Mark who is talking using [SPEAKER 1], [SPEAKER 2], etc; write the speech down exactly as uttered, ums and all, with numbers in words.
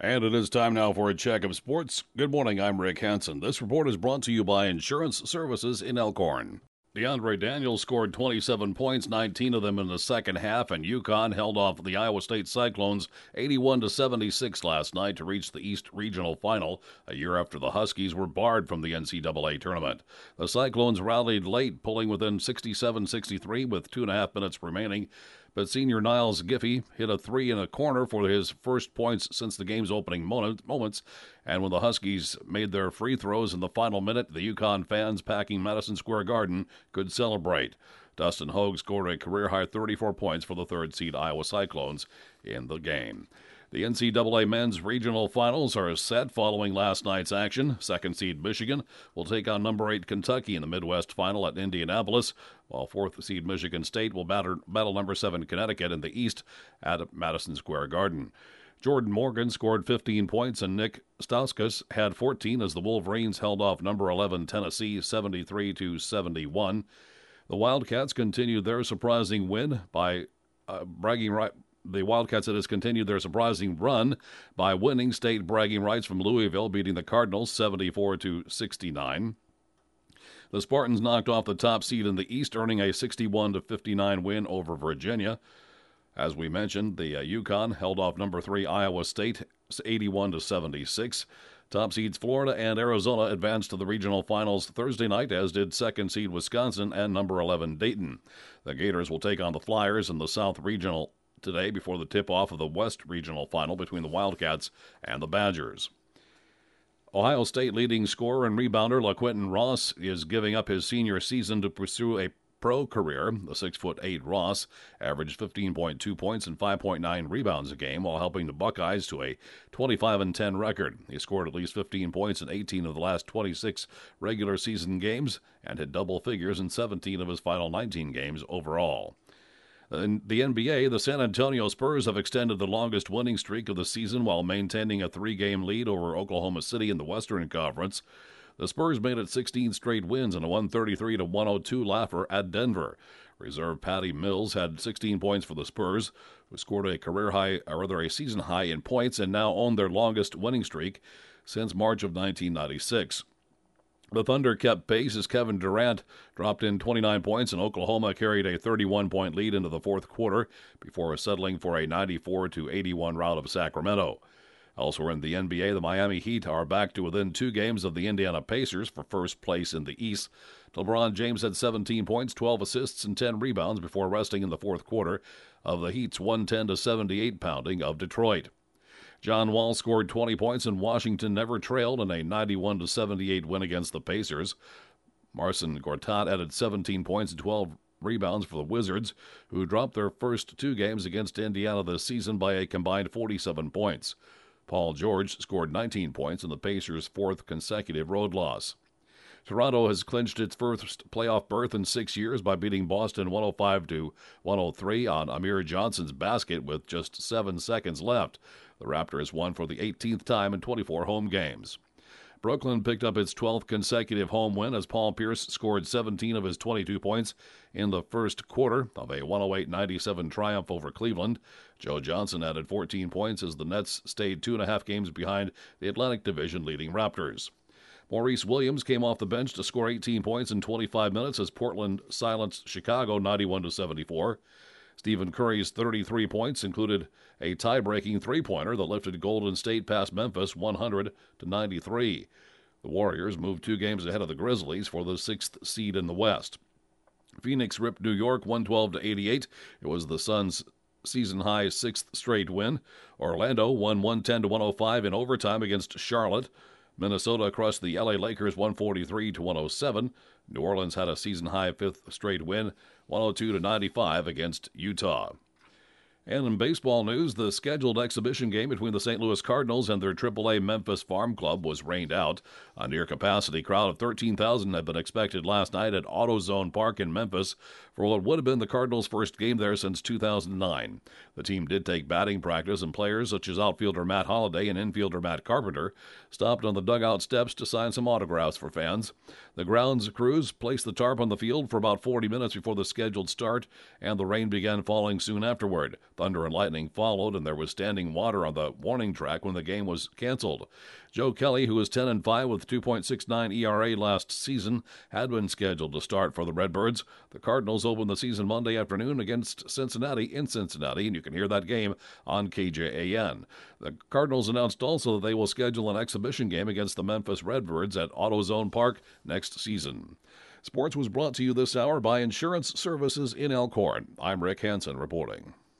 [SPEAKER 1] And it is time now for a check of sports. Good morning, I'm Rick Hansen. This report is brought to you by Insurance Services in Elkhorn. DeAndre Daniels scored twenty-seven points, nineteen of them in the second half, and UConn held off the Iowa State Cyclones eighty-one to seventy-six last night to reach the East Regional Final, a year after the Huskies were barred from the N C double A tournament. The Cyclones rallied late, pulling within sixty-seven sixty-three with two and a half minutes remaining. But senior Niles Giffey hit a three in a corner for his first points since the game's opening moments, and when the Huskies made their free throws in the final minute, the UConn fans packing Madison Square Garden could celebrate. Dustin Hogue scored a career-high thirty-four points for the third-seed Iowa Cyclones in the game. The N C double A men's regional finals are set following last night's action. Second-seed Michigan will take on number eight Kentucky in the Midwest final at Indianapolis, while fourth-seed Michigan State will batter, battle number seven Connecticut in the East at Madison Square Garden. Jordan Morgan scored fifteen points, and Nick Stauskas had fourteen as the Wolverines held off number eleven Tennessee seventy-three to seventy-one. The Wildcats continued their surprising win by uh, bragging right. The Wildcats has continued their surprising run by winning state bragging rights from Louisville, beating the Cardinals seventy-four to sixty-nine. The Spartans knocked off the top seed in the East, earning a sixty-one to fifty-nine win over Virginia. As we mentioned, the uh, UConn held off number three Iowa State eighty-one to seventy-six. Top seeds Florida and Arizona advanced to the regional finals Thursday night, as did second seed Wisconsin and number eleven Dayton. The Gators will take on the Flyers in the South Regional today before the tip-off of the West Regional Final between the Wildcats and the Badgers. Ohio State leading scorer and rebounder LaQuinton Ross is giving up his senior season to pursue a pro career. The six foot eight Ross averaged fifteen point two points and five point nine rebounds a game while helping the Buckeyes to a twenty-five and ten record. He scored at least fifteen points in eighteen of the last twenty-six regular season games and hit double figures in seventeen of his final nineteen games overall. In the N B A, the San Antonio Spurs have extended the longest winning streak of the season while maintaining a three-game lead over Oklahoma City in the Western Conference. The Spurs made it sixteen straight wins in a one thirty-three to one oh two laugher at Denver. Reserve Patty Mills had sixteen points for the Spurs, who scored a career high, or rather a season high in points, and now own their longest winning streak since March of nineteen ninety-six. The Thunder kept pace as Kevin Durant dropped in twenty-nine points, and Oklahoma carried a thirty-one point lead into the fourth quarter before settling for a ninety-four to eighty-one rout of Sacramento. Elsewhere in the N B A, the Miami Heat are back to within two games of the Indiana Pacers for first place in the East. LeBron James had seventeen points, twelve assists, and ten rebounds before resting in the fourth quarter of the Heat's one ten to seventy-eight pounding of Detroit. John Wall scored twenty points, and Washington never trailed in a ninety-one to seventy-eight win against the Pacers. Marcin Gortat added seventeen points and twelve rebounds for the Wizards, who dropped their first two games against Indiana this season by a combined forty-seven points. Paul George scored nineteen points in the Pacers' fourth consecutive road loss. Toronto has clinched its first playoff berth in six years by beating Boston one oh five to one oh three on Amir Johnson's basket with just seven seconds left. The Raptors won for the eighteenth time in twenty-four home games. Brooklyn picked up its twelfth consecutive home win as Paul Pierce scored seventeen of his twenty-two points in the first quarter of a one oh eight ninety-seven triumph over Cleveland. Joe Johnson added fourteen points as the Nets stayed two and a half games behind the Atlantic Division leading Raptors. Maurice Williams came off the bench to score eighteen points in twenty-five minutes as Portland silenced Chicago ninety-one to seventy-four. Stephen Curry's thirty-three points included a tie-breaking three-pointer that lifted Golden State past Memphis one hundred to ninety-three. The Warriors moved two games ahead of the Grizzlies for the sixth seed in the West. Phoenix ripped New York one twelve to eighty-eight. It was the Suns' season-high sixth straight win. Orlando won one ten to one oh five in overtime against Charlotte. Minnesota crushed the L A Lakers one forty-three to one oh seven. New Orleans had a season-high fifth straight win, one oh two to ninety-five against Utah. And in baseball news, the scheduled exhibition game between the Saint Louis Cardinals and their triple A Memphis Farm Club was rained out. A near-capacity crowd of thirteen thousand had been expected last night at AutoZone Park in Memphis for what would have been the Cardinals' first game there since two thousand nine. The team did take batting practice, and players such as outfielder Matt Holliday and infielder Matt Carpenter stopped on the dugout steps to sign some autographs for fans. The grounds crews placed the tarp on the field for about forty minutes before the scheduled start, and the rain began falling soon afterward. Thunder and lightning followed, and there was standing water on the warning track when the game was canceled. Joe Kelly, who was ten and five with two point six nine E R A last season, had been scheduled to start for the Redbirds. The Cardinals opened the season Monday afternoon against Cincinnati in Cincinnati, and you can hear that game on K J A N. The Cardinals announced also that they will schedule an exhibition game against the Memphis Redbirds at AutoZone Park next season. Sports was brought to you this hour by Insurance Services in Elkhorn. I'm Rick Hansen reporting.